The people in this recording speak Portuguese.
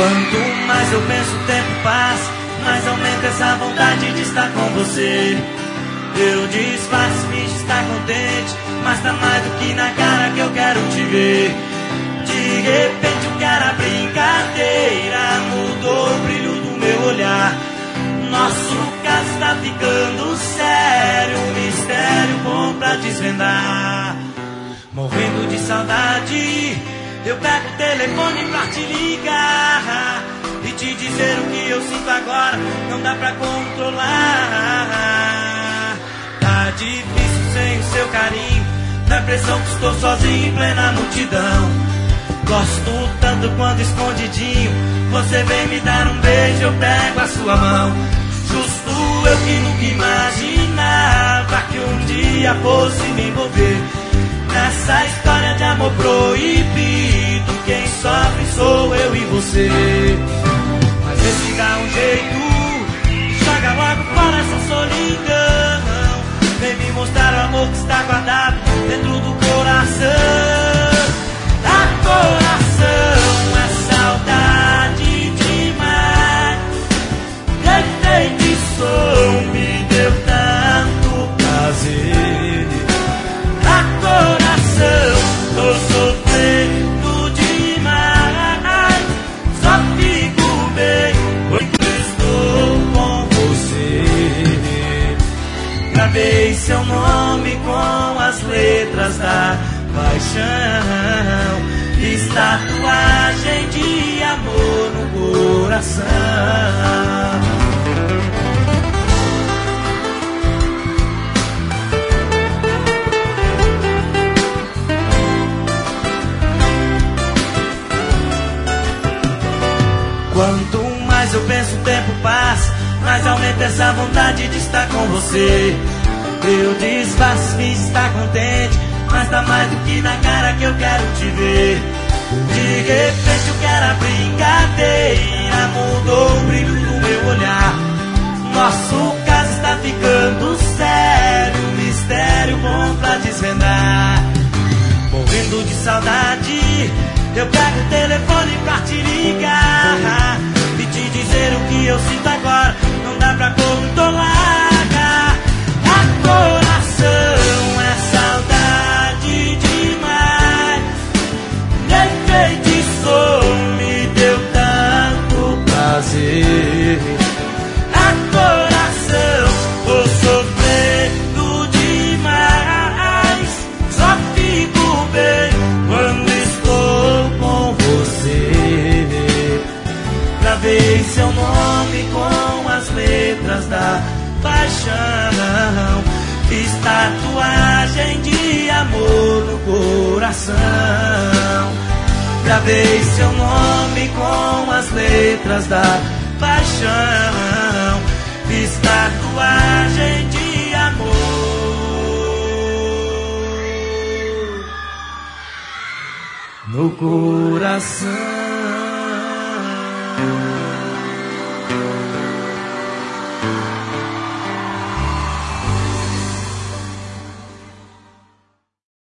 Quanto mais eu penso, o tempo passa, mais aumenta essa vontade de estar com você. Eu disfarço, finge estar contente, mas tá mais do que na cara que eu quero te ver. De repente o que era brincadeira mudou o brilho do meu olhar. Nosso caso está ficando sério, um mistério bom pra desvendar. Morrendo de saudade, eu pego o telefone pra te ligar e te dizer o que eu sinto agora, não dá pra controlar. Tá difícil sem o seu carinho, dá a impressão que estou sozinho em plena multidão. Gosto tanto quando escondidinho você vem me dar um beijo, eu pego a sua mão. Justo eu que nunca imaginava que um dia fosse me envolver nessa história de amor proibido. Quem sofre sou eu e você. Mas vê se dá um jeito, joga logo fora essa solidão. Vem me mostrar o amor que está guardado dentro do coração. Coração é saudade demais. Gritei de som, me deu tanto prazer. A coração, tô sofrendo demais. Só fico bem quando estou com você. Gravei seu nome com as letras da paixão, fiz tatuagem de amor no coração. Quanto mais eu penso, o tempo passa, mais aumenta essa vontade de estar com você. Eu disfarço, fiz estar contente, mas tá mais do que na cara que eu quero te ver. De repente o que era brincadeira mudou o brilho do meu olhar. Nosso caso está ficando sério, um mistério bom pra desvendar. Morrendo de saudade, eu pego o telefone pra te ligar e te dizer o que eu sinto agora, não dá pra controlar. A coração é saudade demais. Feitiçou, me deu tanto prazer. A coração, tô sofrendo demais. Só fico bem quando estou com você. Gravei seu nome com as letras da paixão, fiz tatuagem de amor no coração. Gravei seu nome com as letras da paixão, fiz tatuagem de amor no coração.